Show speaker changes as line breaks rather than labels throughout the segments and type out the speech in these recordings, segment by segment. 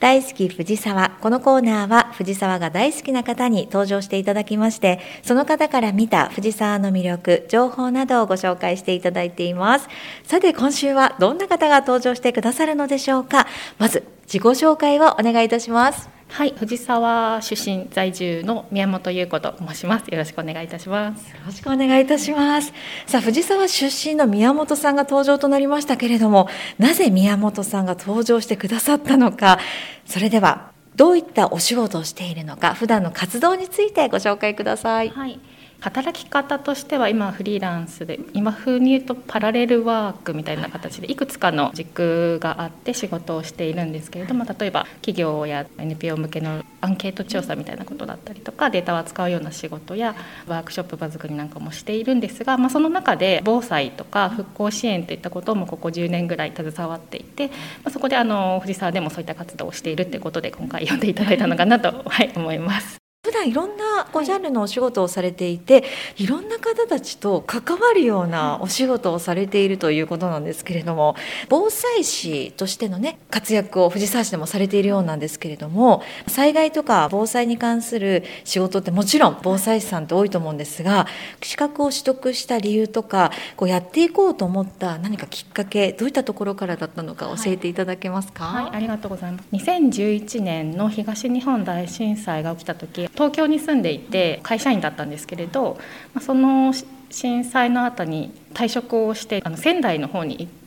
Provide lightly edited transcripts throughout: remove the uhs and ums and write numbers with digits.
大好き藤沢。このコーナーは藤沢が大好きな方に登場していただきまして、その方から見た藤沢の魅力、情報などをご紹介していただいています。さて今週はどんな方が登場してくださるのでしょうか。まず自己紹介をお願いいたします。
はい、藤沢出身在住の宮本優子と申します。よろしくお願いいたします。
よろしくお願いいたします。さあ、藤沢出身の宮本さんが登場となりましたけれども、なぜ宮本さんが登場してくださったのか、それではどういったお仕事をしているのか、普段の活動についてご紹介ください。
はい、働き方としては今フリーランスで、今風に言うとパラレルワークみたいな形でいくつかの軸があって仕事をしているんですけれども、例えば企業や NPO 向けのアンケート調査みたいなことだったりとか、データを扱うような仕事やワークショップ場作りなんかもしているんですが、その中で防災とか復興支援といったこともここ10年ぐらい携わっていて、そこで藤沢でもそういった活動をしているということで今回呼んでいただいたのかなと、思います。
普段いろんなジャンルのお仕事をされていて、いろんな方たちと関わるようなお仕事をされているということなんですけれども、防災士としてのね活躍を藤沢市でもされているようなんですけれども、災害とか防災に関する仕事ってもちろん防災士さんって多いと思うんですが、資格を取得した理由とかやっていこうと思った何かきっかけ、どういったところからだったのか教えていただけますか。
はい、ありがとうございます。2011年の東日本大震災が起きた時、東京に住んでいて会社員だったんですけれど、その震災の後に退職をして仙台の方に行って、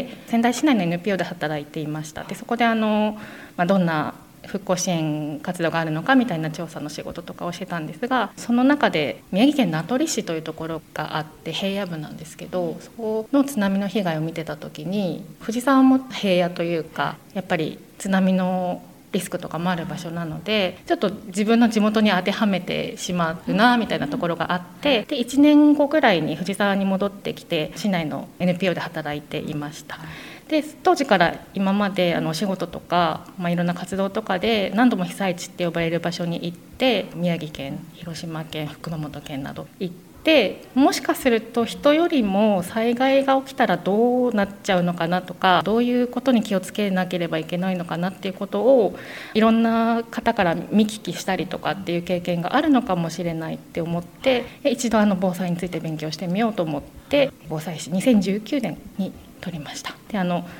仙台市内の NPO で働いていました。でそこでどんな復興支援活動があるのかみたいな調査の仕事とかをしてたんですが、その中で宮城県名取市というところがあって、平野部なんですけど、そこの津波の被害を見てた時に、藤沢も平野というかやっぱり津波のリスクとかもある場所なので、ちょっと自分の地元に当てはめてしまうなみたいなところがあって、で1年後ぐらいに藤沢に戻ってきて市内の NPO で働いていました。で当時から今までお仕事とか、いろんな活動とかで何度も被災地って呼ばれる場所に行って、宮城県、広島県、熊本県など行って、もしかすると人よりも災害が起きたらどうなっちゃうのかなとか、どういうことに気をつけなければいけないのかなっていうことをいろんな方から見聞きしたりとかっていう経験があるのかもしれないって思って、一度防災について勉強してみようと思って防災士2019年に取りました。で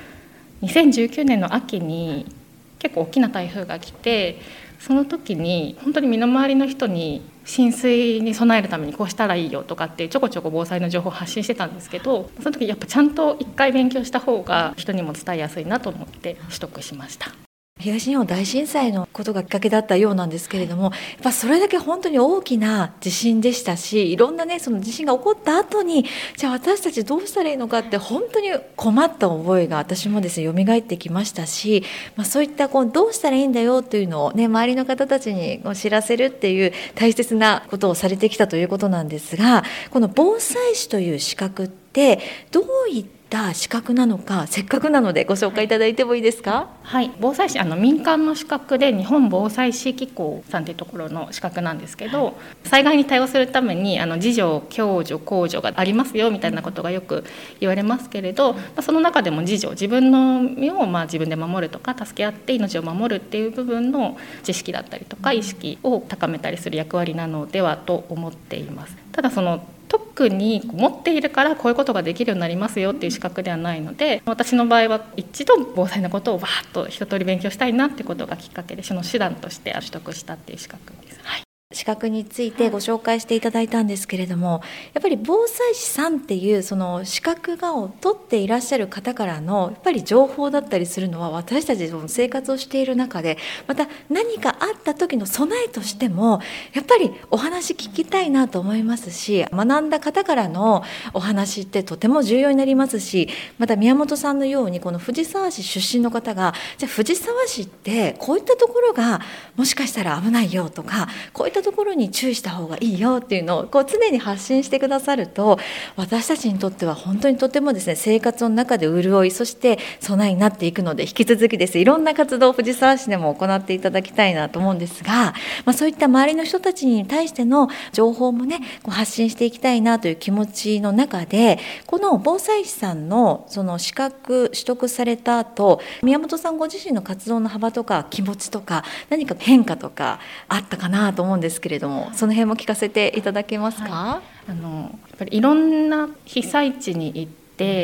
2019年の秋に結構大きな台風が来て、その時に本当に身の回りの人に浸水に備えるためにこうしたらいいよとかってちょこちょこ防災の情報を発信してたんですけど、その時やっぱちゃんと一回勉強した方が人にも伝えやすいなと思って取得しました。
東日本大震災のことがきっかけだったようなんですけれども、やっぱそれだけ本当に大きな地震でしたし、いろんなねその地震が起こった後に、じゃあ私たちどうしたらいいのかって本当に困った覚えが私もですね蘇ってきましたし、そういったどうしたらいいんだよっていうのをね周りの方たちに知らせるっていう大切なことをされてきたということなんですが、この防災士という資格ってどういった資格なのか、せっかくなのでご紹介いただいてもいいですか。
はい、防災士民間の資格で日本防災士機構さんというところの資格なんですけど、災害に対応するために自助、共助、公助がありますよみたいなことがよく言われますけれど、その中でも自助、自分の身を自分で守るとか助け合って命を守るっていう部分の知識だったりとか意識を高めたりする役割なのではと思っています。ただ特に持っているからこういうことができるようになりますよっていう資格ではないので、私の場合は一度防災のことをバーッと一通り勉強したいなってことがきっかけで、その手段として取得したっていう資格です。はい、
資格についてご紹介していただいたんですけれども、やっぱり防災士さんっていうその資格を取っていらっしゃる方からのやっぱり情報だったりするのは、私たちの生活をしている中でまた何かあった時の備えとしてもやっぱりお話聞きたいなと思いますし、学んだ方からのお話ってとても重要になりますし、また宮本さんのようにこの藤沢市出身の方が、じゃあ藤沢市ってこういったところがもしかしたら危ないよとか、こういったったところに注意した方がいいよっていうのをこう常に発信してくださると、私たちにとっては本当にとてもですね、生活の中で潤い、そして備えになっていくので、引き続きですね、いろんな活動を藤沢市でも行っていただきたいなと思うんですが、そういった周りの人たちに対しての情報もね、こう発信していきたいなという気持ちの中で、この防災士さんのその資格取得された後、宮本さんご自身の活動の幅とか気持ちとか何か変化とかあったかなと思うんですけれども、その辺も聞かせていただけますか？
はい、やっぱりいろんな被災地に行って、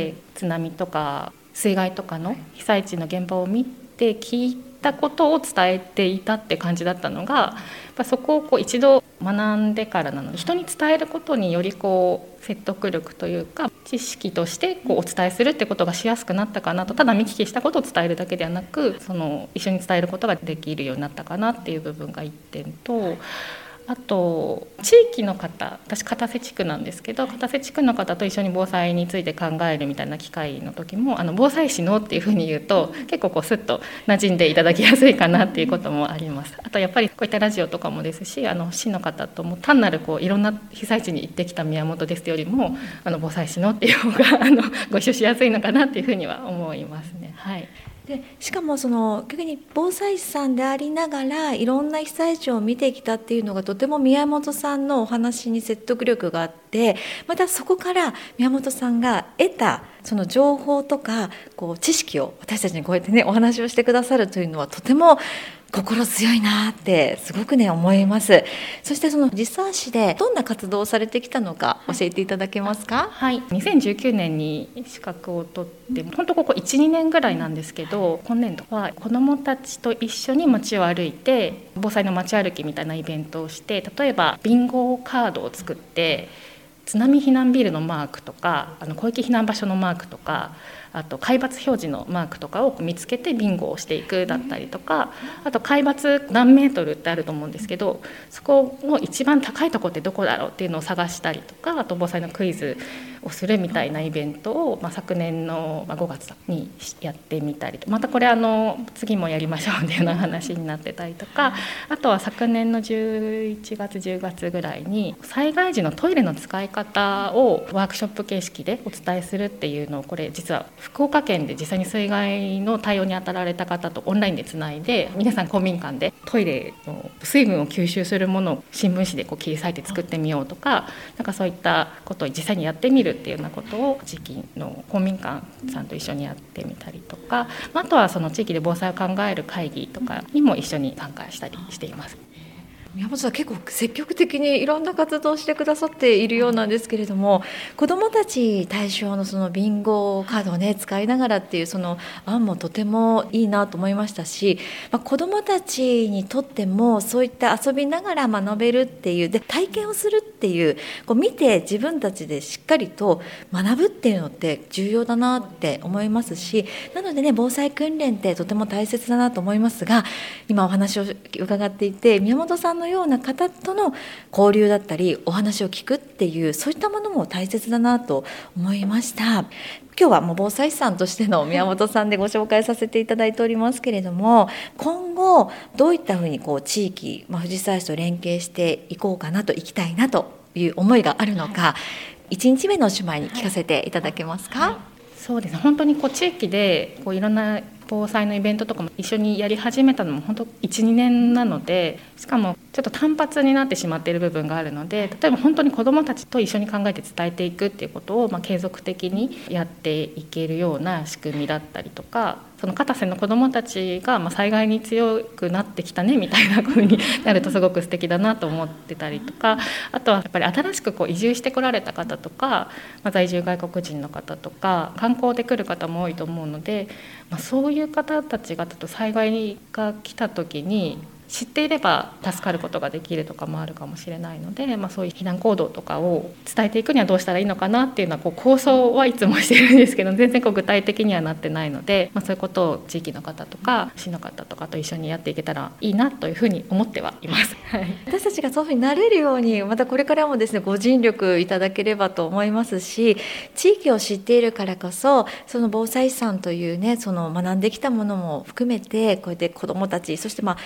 津波とか水害とかの被災地の現場を見て聞いたことを伝えていたって感じだったのが、やっぱそこをこう一度学んでからなので、人に伝えることによりこう説得力というか知識としてこうお伝えするってことがしやすくなったかなと。ただ見聞きしたことを伝えるだけではなく、その一緒に伝えることができるようになったかなっていう部分が1点と、あと地域の方、私片瀬地区なんですけど、片瀬地区の方と一緒に防災について考えるみたいな機会の時も、防災士のっていうふうに言うと結構こうスッと馴染んでいただきやすいかなっていうこともあります。あとやっぱりこういったラジオとかもですし、市の方とも単なるこういろんな被災地に行ってきた宮本ですよりも防災士のっていう方がご一緒しやすいのかなっていうふうには思いますね。はい。
でしかもその逆に防災士さんでありながらいろんな被災地を見てきたっていうのがとても宮本さんのお話に説得力があって、またそこから宮本さんが得たその情報とかこう知識を私たちにこうやってねお話をしてくださるというのはとても心強いなってすごくね思います。そしてその藤沢市でどんな活動をされてきたのか教えていただけますか？
はい、2019年に資格を取って本当ここ 1,2 年ぐらいなんですけど、今年度は子どもたちと一緒に街を歩いて防災の街歩きみたいなイベントをして、例えばビンゴカードを作って津波避難ビルのマークとか広域避難場所のマークとか、あと海抜表示のマークとかを見つけてビンゴをしていくだったりとか、あと海抜何メートルってあると思うんですけど、そこの一番高いところってどこだろうっていうのを探したりとか、あと防災のクイズをするみたいなイベントを、昨年の5月にやってみたりと、またこれ次もやりましょうっていうような話になってたりとか、あとは昨年の11月10月ぐらいに災害時のトイレの使い方をワークショップ形式でお伝えするっていうのを、これ実は福岡県で実際に水害の対応に当たられた方とオンラインでつないで、皆さん公民館でトイレの水分を吸収するものを新聞紙でこう切り裂いて作ってみようとか、なんかそういったことを実際にやってみるっていうようなことを地域の公民館さんと一緒にやってみたりとか、あとはその地域で防災を考える会議とかにも一緒に参加したりしています。
宮本さん結構積極的にいろんな活動をしてくださっているようなんですけれども、子どもたち対象のそのビンゴカードをね使いながらっていうその案もとてもいいなと思いましたし、子どもたちにとってもそういった遊びながら学べるっていうで体験をするっていう、こう見て自分たちでしっかりと学ぶっていうのって重要だなって思いますし、なのでね防災訓練ってとても大切だなと思いますが、今お話を伺っていて宮本さんのような方との交流だったりお話を聞くっていうそういったものも大切だなと思いました。今日はもう防災士さんとしての宮本さんでご紹介させていただいておりますけれども、今後どういったふうにこう地域、藤沢市と連携していこうかなと、いきたいなという思いがあるのか、1日目のおしまいに聞かせていただけますか？
そうですね、本当にこう地域でこういろんな防災のイベントとかも一緒にやり始めたのも本当 1,2 年なので、しかもちょっと単発になってしまっている部分があるので、例えば本当に子どもたちと一緒に考えて伝えていくっていうことを継続的にやっていけるような仕組みだったりとか、その片瀬の子どもたちが災害に強くなってきたねみたいな風になるとすごく素敵だなと思ってたりとか、あとはやっぱり新しくこう移住してこられた方とか、在住外国人の方とか観光で来る方も多いと思うので、そういう方たちが災害が来た時に知っていれば助かることができるとかもあるかもしれないので、そういう避難行動とかを伝えていくにはどうしたらいいのかなっていうのは構想はいつもしてるんですけど、全然具体的にはなってないので、そういうことを地域の方とか市の方とかと一緒にやっていけたらいいなというふうに思ってはいます。
私たちがそういうふうになれるようにまたこれからもですねご尽力いただければと思いますし、地域を知っているからこそその防災士さんというねその学んできたものも含めてこうやって子どもたち、そして地域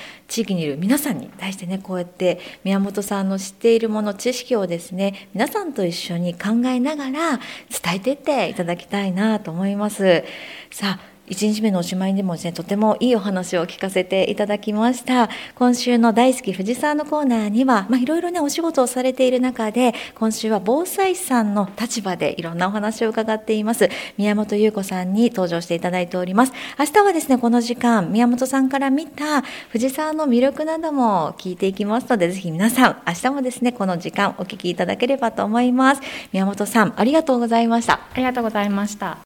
域にいる皆さんに対してね、こうやって宮本さんの知っているもの、知識をですね、皆さんと一緒に考えながら伝えていっていただきたいなと思います。さあ、1日目のおしまいにもですね、とてもいいお話を聞かせていただきました。今週の大好き藤沢のコーナーには、いろいろね、お仕事をされている中で、今週は防災士さんの立場でいろんなお話を伺っています。宮本優子さんに登場していただいております。明日はですね、この時間、宮本さんから見た藤沢の魅力なども聞いていきますので、ぜひ皆さん、明日もですね、この時間お聞きいただければと思います。宮本さん、ありがとうございました。
ありがとうございました。